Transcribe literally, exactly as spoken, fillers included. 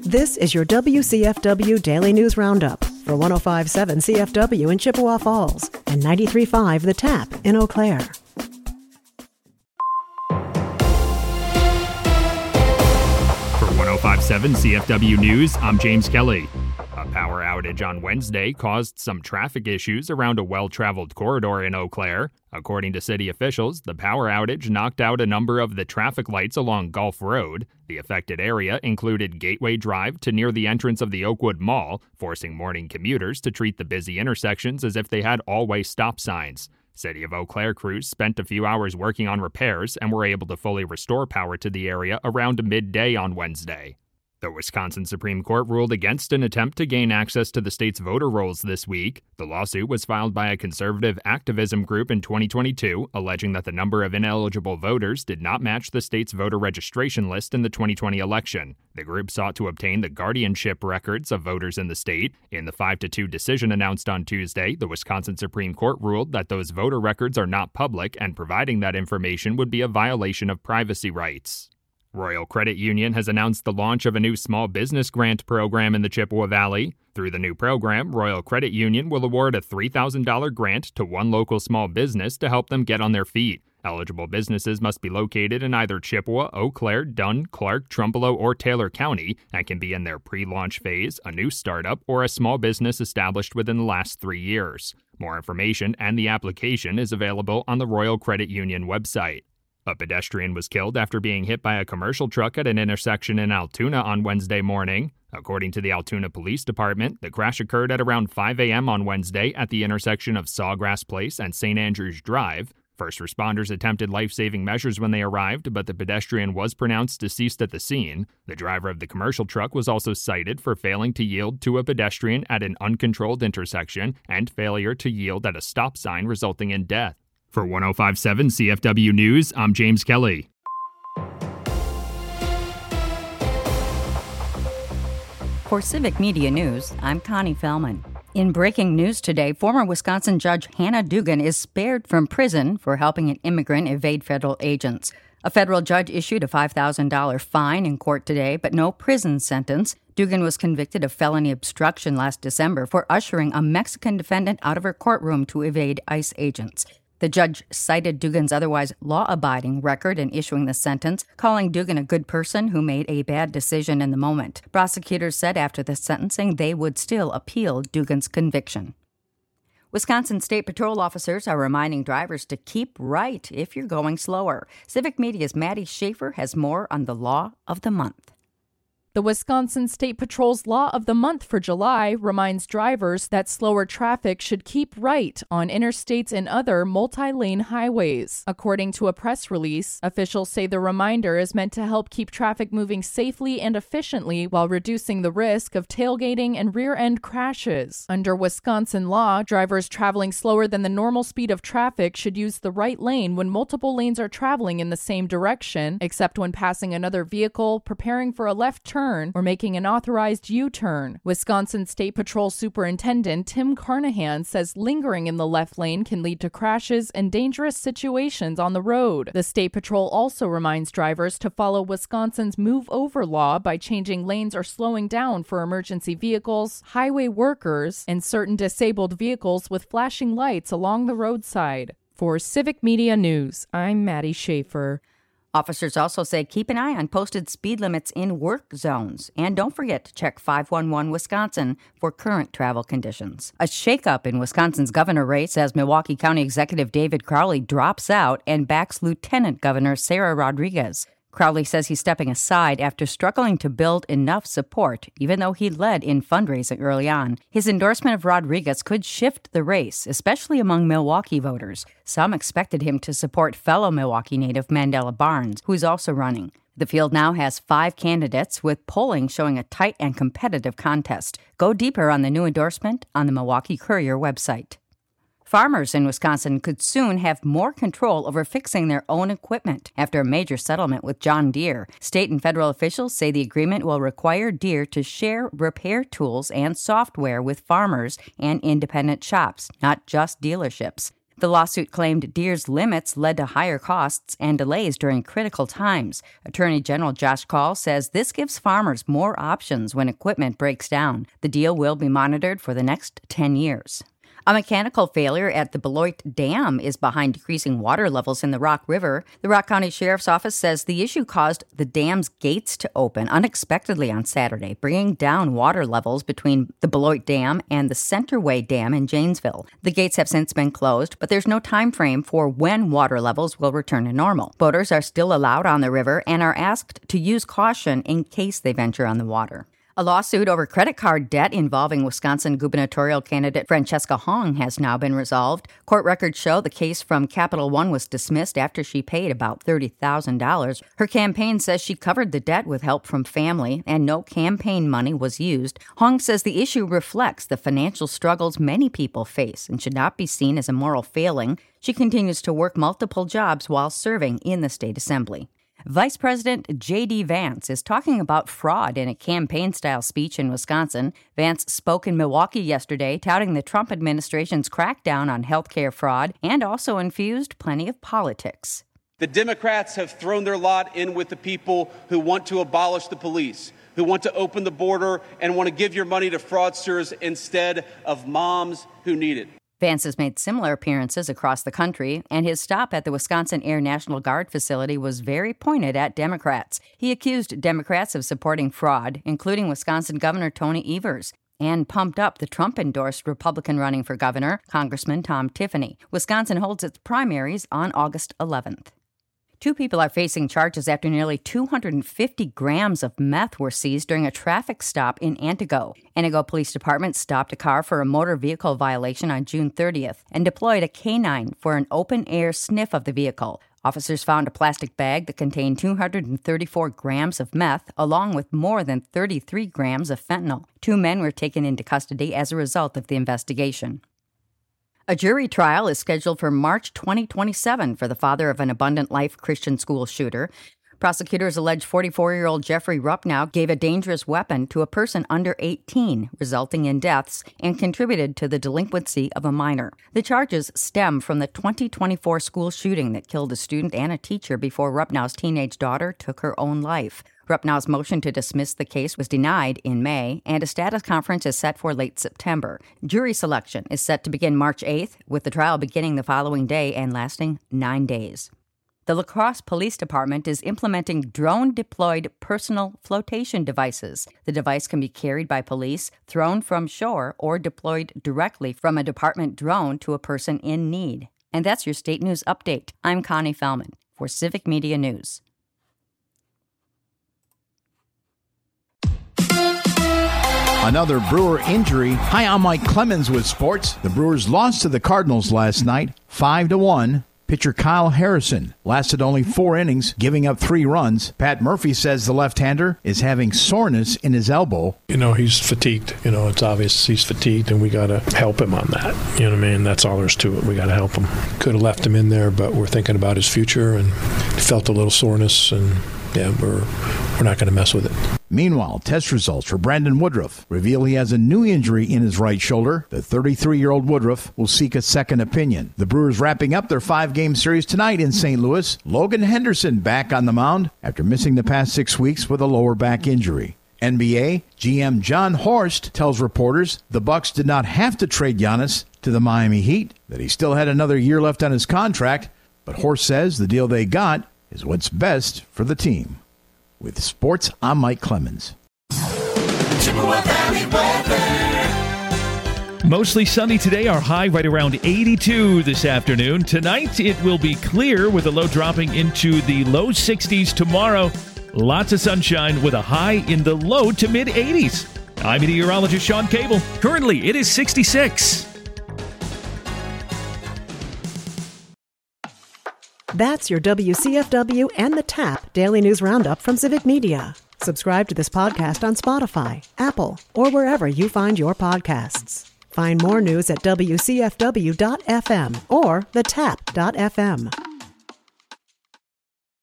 This is your W C F W Daily News Roundup for one oh five point seven C F W in Chippewa Falls and ninety-three point five The Tap in Eau Claire. For one oh five point seven C F W News, I'm James Kelly. A power outage on Wednesday caused some traffic issues around a well-traveled corridor in Eau Claire. According to city officials, the power outage knocked out a number of the traffic lights along Gulf Road. The affected area included Gateway Drive to near the entrance of the Oakwood Mall, forcing morning commuters to treat the busy intersections as if they had all-way stop signs. City of Eau Claire crews spent a few hours working on repairs and were able to fully restore power to the area around midday on Wednesday. The Wisconsin Supreme Court ruled against an attempt to gain access to the state's voter rolls this week. The lawsuit was filed by a conservative activism group in twenty twenty-two, alleging that the number of ineligible voters did not match the state's voter registration list in the twenty twenty election. The group sought to obtain the guardianship records of voters in the state. In the five to two decision announced on Tuesday, the Wisconsin Supreme Court ruled that those voter records are not public, and providing that information would be a violation of privacy rights. Royal Credit Union has announced the launch of a new small business grant program in the Chippewa Valley. Through the new program, Royal Credit Union will award a three thousand dollars grant to one local small business to help them get on their feet. Eligible businesses must be located in either Chippewa, Eau Claire, Dunn, Clark, Trumbull, or Taylor County and can be in their pre-launch phase, a new startup, or a small business established within the last three years. More information and the application is available on the Royal Credit Union website. A pedestrian was killed after being hit by a commercial truck at an intersection in Altoona on Wednesday morning. According to the Altoona Police Department, the crash occurred at around five a.m. on Wednesday at the intersection of Sawgrass Place and Saint Andrews Drive. First responders attempted life-saving measures when they arrived, but the pedestrian was pronounced deceased at the scene. The driver of the commercial truck was also cited for failing to yield to a pedestrian at an uncontrolled intersection and failure to yield at a stop sign, resulting in death. For one oh five point seven C F W News, I'm James Kelly. For Civic Media News, I'm Connie Fellman. In breaking news today, former Wisconsin Judge Hannah Dugan is spared from prison for helping an immigrant evade federal agents. A federal judge issued a five thousand dollars fine in court today, but no prison sentence. Dugan was convicted of felony obstruction last December for ushering a Mexican defendant out of her courtroom to evade ICE agents. The judge cited Dugan's otherwise law-abiding record in issuing the sentence, calling Dugan a good person who made a bad decision in the moment. Prosecutors said after the sentencing they would still appeal Dugan's conviction. Wisconsin State Patrol officers are reminding drivers to keep right if you're going slower. Civic Media's Maddie Schaefer has more on the Law of the Month. The Wisconsin State Patrol's Law of the Month for July reminds drivers that slower traffic should keep right on interstates and other multi-lane highways. According to a press release, officials say the reminder is meant to help keep traffic moving safely and efficiently while reducing the risk of tailgating and rear-end crashes. Under Wisconsin law, drivers traveling slower than the normal speed of traffic should use the right lane when multiple lanes are traveling in the same direction, except when passing another vehicle, preparing for a left turn, or making an authorized U-turn. Wisconsin State Patrol Superintendent Tim Carnahan says lingering in the left lane can lead to crashes and dangerous situations on the road. The State Patrol also reminds drivers to follow Wisconsin's Move Over law by changing lanes or slowing down for emergency vehicles, highway workers, and certain disabled vehicles with flashing lights along the roadside. For Civic Media News, I'm Maddie Schaefer. Officers also say keep an eye on posted speed limits in work zones. And don't forget to check five one one Wisconsin for current travel conditions. A shakeup in Wisconsin's governor race as Milwaukee County Executive David Crowley drops out and backs Lieutenant Governor Sarah Rodriguez. Crowley says he's stepping aside after struggling to build enough support, even though he led in fundraising early on. His endorsement of Rodriguez could shift the race, especially among Milwaukee voters. Some expected him to support fellow Milwaukee native Mandela Barnes, who's also running. The field now has five candidates, with polling showing a tight and competitive contest. Go deeper on the new endorsement on the Milwaukee Courier website. Farmers in Wisconsin could soon have more control over fixing their own equipment after a major settlement with John Deere. State and federal officials say the agreement will require Deere to share repair tools and software with farmers and independent shops, not just dealerships. The lawsuit claimed Deere's limits led to higher costs and delays during critical times. Attorney General Josh Kaul says this gives farmers more options when equipment breaks down. The deal will be monitored for the next ten years. A mechanical failure at the Beloit Dam is behind decreasing water levels in the Rock River. The Rock County Sheriff's Office says the issue caused the dam's gates to open unexpectedly on Saturday, bringing down water levels between the Beloit Dam and the Centerway Dam in Janesville. The gates have since been closed, but there's no time frame for when water levels will return to normal. Boaters are still allowed on the river and are asked to use caution in case they venture on the water. A lawsuit over credit card debt involving Wisconsin gubernatorial candidate Francesca Hong has now been resolved. Court records show the case from Capital One was dismissed after she paid about thirty thousand dollars. Her campaign says she covered the debt with help from family and no campaign money was used. Hong says the issue reflects the financial struggles many people face and should not be seen as a moral failing. She continues to work multiple jobs while serving in the state assembly. Vice President J D. Vance is talking about fraud in a campaign-style speech in Wisconsin. Vance spoke in Milwaukee yesterday, touting the Trump administration's crackdown on healthcare fraud and also infused plenty of politics. The Democrats have thrown their lot in with the people who want to abolish the police, who want to open the border and want to give your money to fraudsters instead of moms who need it. Vance has made similar appearances across the country, and his stop at the Wisconsin Air National Guard facility was very pointed at Democrats. He accused Democrats of supporting fraud, including Wisconsin Governor Tony Evers, and pumped up the Trump-endorsed Republican running for governor, Congressman Tom Tiffany. Wisconsin holds its primaries on August eleventh. Two people are facing charges after nearly two hundred fifty grams of meth were seized during a traffic stop in Antigo. Antigo Police Department stopped a car for a motor vehicle violation on June thirtieth and deployed a canine for an open-air sniff of the vehicle. Officers found a plastic bag that contained two hundred thirty-four grams of meth, along with more than thirty-three grams of fentanyl. Two men were taken into custody as a result of the investigation. A jury trial is scheduled for March twenty twenty-seven for the father of an Abundant Life Christian school shooter. Prosecutors allege forty-four-year-old Jeffrey Ruppnow gave a dangerous weapon to a person under eighteen, resulting in deaths, and contributed to the delinquency of a minor. The charges stem from the twenty twenty-four school shooting that killed a student and a teacher before Ruppnow's teenage daughter took her own life. Ruppnow's motion to dismiss the case was denied in May, and a status conference is set for late September. Jury selection is set to begin March eighth, with the trial beginning the following day and lasting nine days. The La Crosse Police Department is implementing drone-deployed personal flotation devices. The device can be carried by police, thrown from shore, or deployed directly from a department drone to a person in need. And that's your State News Update. I'm Connie Fellman for Civic Media News. Another Brewer injury. Hi, I'm Mike Clemens with sports. The Brewers lost to the Cardinals last night, five to one. Pitcher Kyle Harrison lasted only four innings, giving up three runs. Pat Murphy says the left-hander is having soreness in his elbow. You know, he's fatigued. You know, it's obvious he's fatigued, and we got to help him on that. You know what I mean? That's all there's to it. We got to help him. Could have left him in there, but we're thinking about his future, and felt a little soreness, and yeah, we're we're not going to mess with it. Meanwhile, test results for Brandon Woodruff reveal he has a new injury in his right shoulder. The thirty-three-year-old Woodruff will seek a second opinion. The Brewers wrapping up their five-game series tonight in Saint Louis. Logan Henderson back on the mound after missing the past six weeks with a lower back injury. N B A G M John Horst tells reporters the Bucks did not have to trade Giannis to the Miami Heat, that he still had another year left on his contract, but Horst says the deal they got is what's best for the team. With sports, I'm Mike Clemens. Mostly sunny today. Our high right around eighty-two this afternoon. Tonight, it will be clear with a low dropping into the low sixties tomorrow. Lots of sunshine with a high in the low to mid eighties. I'm meteorologist Sean Cable. Currently, it is sixty-six. That's your W C F W and the Tap Daily News Roundup from Civic Media. Subscribe to this podcast on Spotify, Apple, or wherever you find your podcasts. Find more news at W C F W dot F M or the tap dot F M.